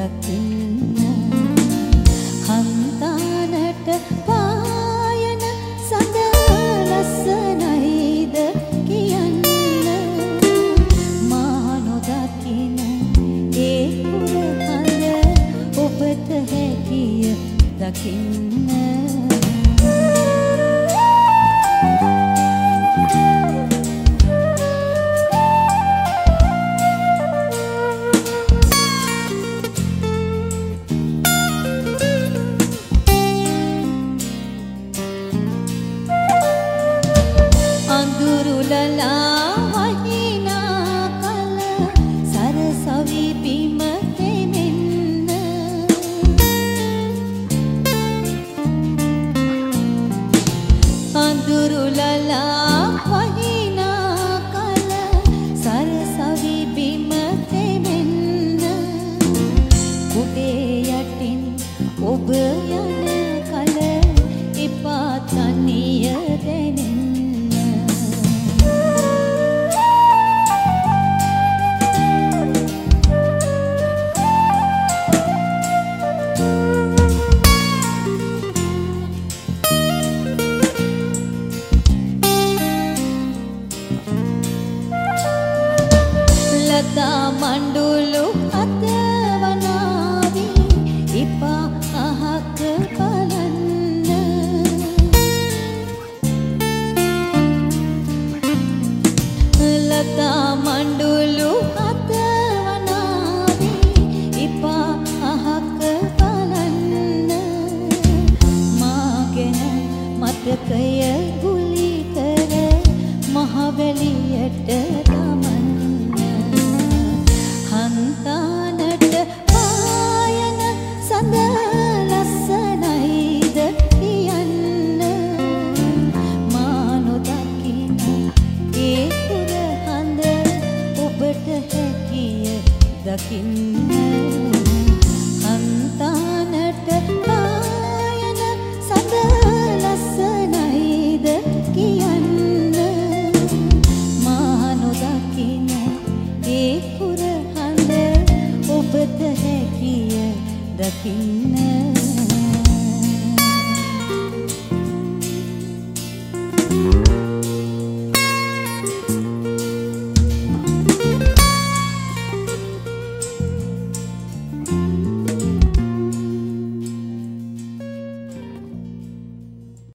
දකින්න හන්තානට පායන සඳ ලස්සනයිද කියන්න මා නොදකින ඒ පුරහඳ ඔබට හැකිය දකින්න ඔබ යන කල එපා තනිය දැනෙන්න ලතා මණ්ඩුලු අතවනාවි එපා අහක බලන්න ලතා මණ්ඩුලු අතවනාවි එපා අහක බලන්න මාගෙන මතකය ගුලි කර මහවැලියට දමන්න හන්තානට පායන සඳ ලස්සනයිද කියන්න මා නොදකින ඒ පුරහඳ ඔබට හැකිය දකින්න හන්තානට පායන සඳ ලස්සනයිද කියන්න මා නොදකින ඒ පුරහඳ ඔබට හැකිය දකින්න